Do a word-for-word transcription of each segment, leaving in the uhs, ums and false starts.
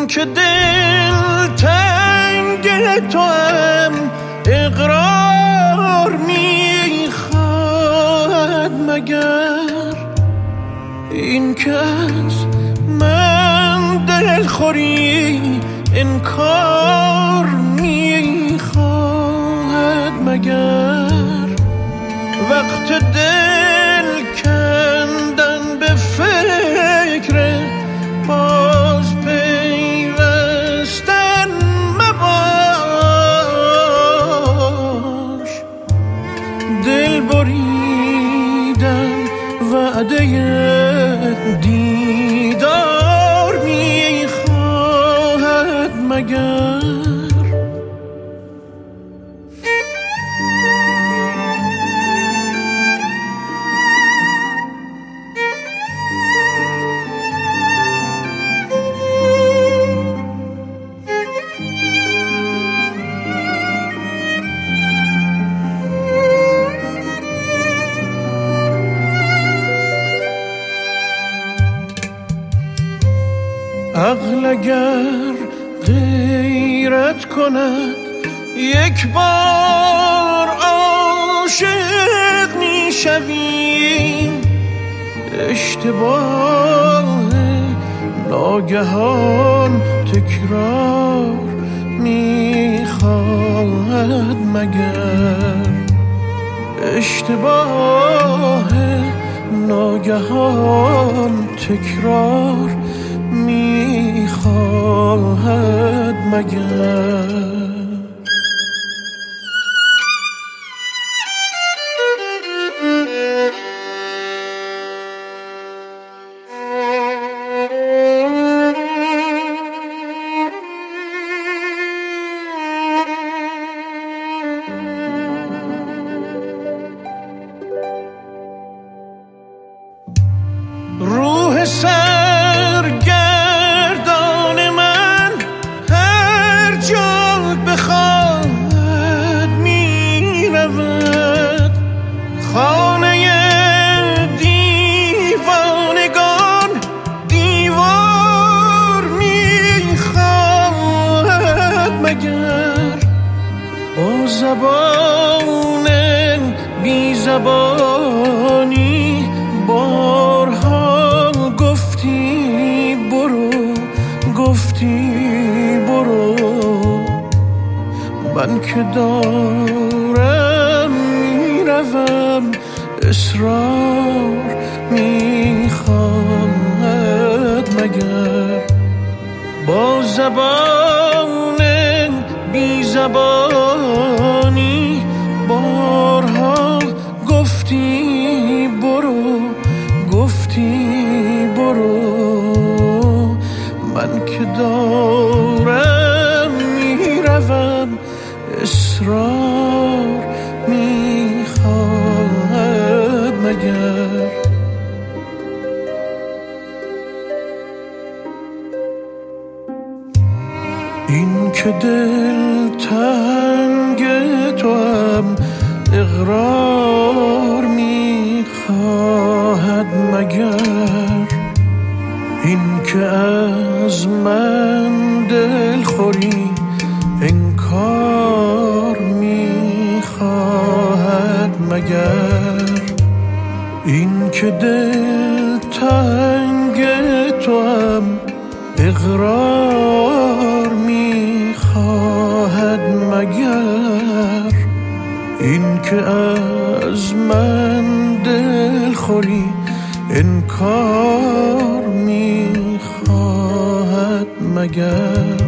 که دل تنگ تو هم اقرار میخواد مگر این که از من دلخوری انکار میخواد مگر وقت دل کندن به فکر باز پیوستن مباش دل بریدن وعده دیدار میخواهد مگر عقل اگر غیرت کند یک بار عاشق میشویم اشتباه ناگهان تکرار میخواهد مگر اشتباه ناگهان تکرار میخواهد مگر روح سرگردان من هر جا بخواهد میرود خانه دیوانگان دیوار میخواهد مگر با زبان بی زبانی بارها گفتی برو گفتی برو من که دارم میروم اصرار میخواهد مگر با زبان بی زبانی بارها گفتی برو گفتی برو من که دارم میروم اصرار میخواهد مگر این که دل تنگ تو هم اقرار میخواهد مگر این که از من دلخوری انکار میخواهد مگر این که دل تنگ تو هم اقرار میخواهد مگر این که از من دلخوری انکار میخواهد مگر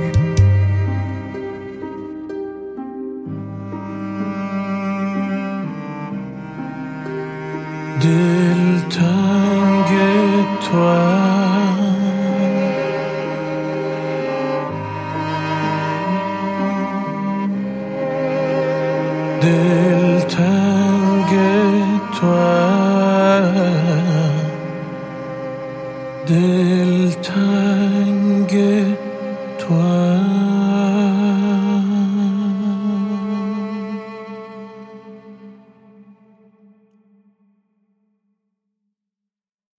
دل تنگ توام دل تنگ توام دل تنگ توام